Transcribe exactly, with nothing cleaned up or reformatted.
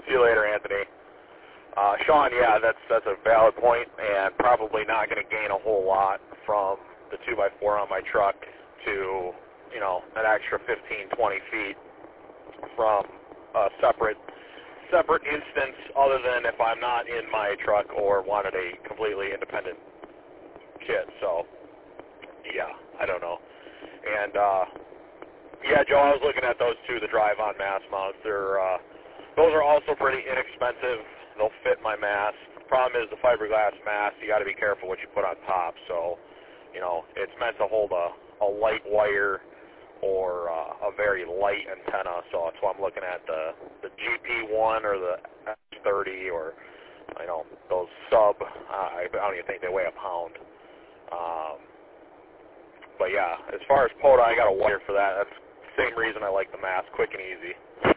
See you later, Anthony. Uh, Sean, yeah, that's that's a valid point, and probably not going to gain a whole lot from the two by four on my truck to, you know, an extra fifteen, twenty feet from a separate separate instance, other than if I'm not in my truck or wanted a completely independent kit. So, yeah, I don't know. And uh, yeah, Joe, I was looking at those two, the drive-on mast mounts. They're uh, those are also pretty inexpensive. They'll fit my mast. The problem is the fiberglass mast, you got to be careful what you put on top. So, you know, it's meant to hold a, a light wire or uh, a very light antenna. So that's why I'm looking at the, the G P one or the S thirty or, you know, those sub, uh, I don't even think they weigh a pound. Um, but yeah, as far as POTA, I got a wire for that. That's the same reason I like the mast, quick and easy.